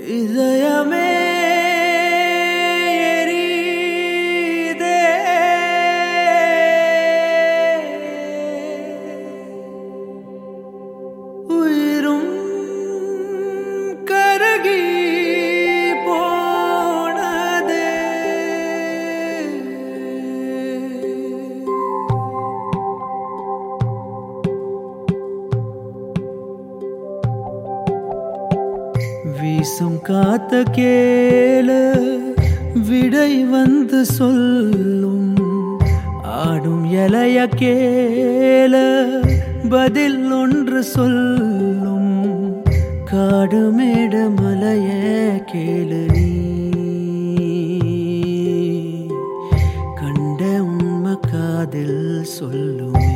இதயமே உயிரும் கருகி போனதே வீசும் காத்த கேள விடை வந்து சொல்லும் ஆடும் இலைய கேள பதில் ஒன்று சொல்லும் காடு மேட மலைய கேளு நீ கண்ட உண்மை காதில் சொல்லுமே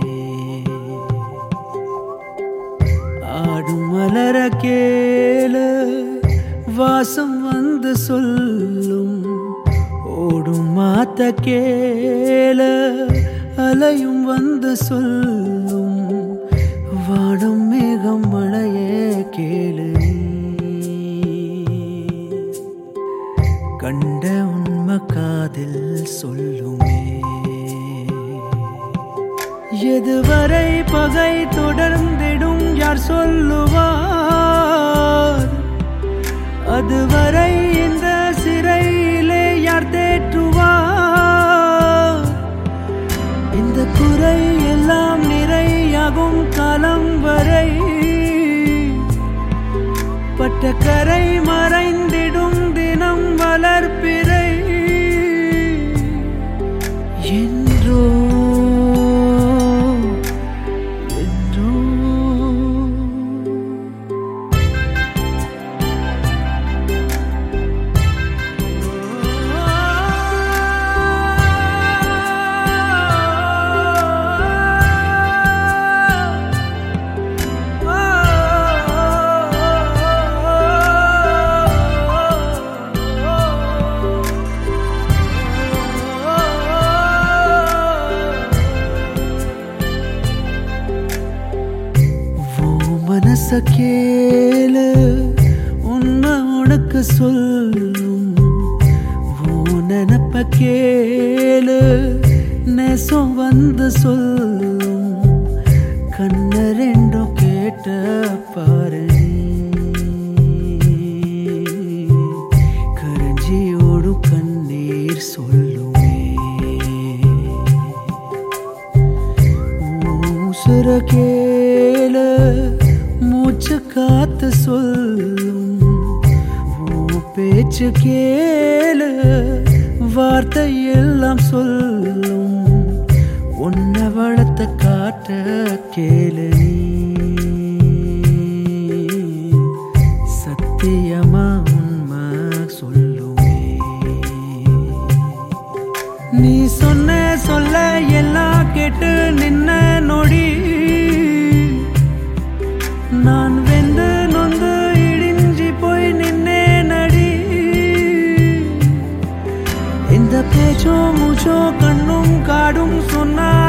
ஆடும் மலர கேள வாசம் வந்து சொல்லும் ஓடும் மாத்த கேள அலையும் வந்து சொல்லும் வாடும் மேகம் மழையே கேளு கண்ட உண்மை காதில் சொல்லுமே எதுவரை பகை தொடர்ந்திடும் யார் சொல்லுவார் அதுவரை இந்த சிறையிலே யார் தேற்றுவார் இந்த குறை எல்லாம் நிறையாகும் காலம் வரை பட்ட கரை மறைந்திடும் தினம் வளர்ப்பிறை என்றோ மனச கேளு உன்னை உனக்கு சொல்லும் நினப்ப கேளு நேசம் வந்து சொல்லும் கண்ண ரெண்டும் கேட்ட பாரு கரஞ்சியோடும் கண்ணீர் சொல்லுமே உசுர கேளு மூச்சு காத்து சொல்லும் பேச்சு கேளு வார்த்தை எல்லாம் சொல்லும் உன்னை வளர்த்த காட்ட கேளு சத்தியமா உண்மை சொல்லுமே நீ சொன்ன சொல்ல எல்லாம் கேட்டு நின்ன நொடி நான் வெந்து நொந்து இடிஞ்சி போய் நின்னே நடி இந்த பேச்சோ மூச்சோ கண்ணும் காடும் சொன்னா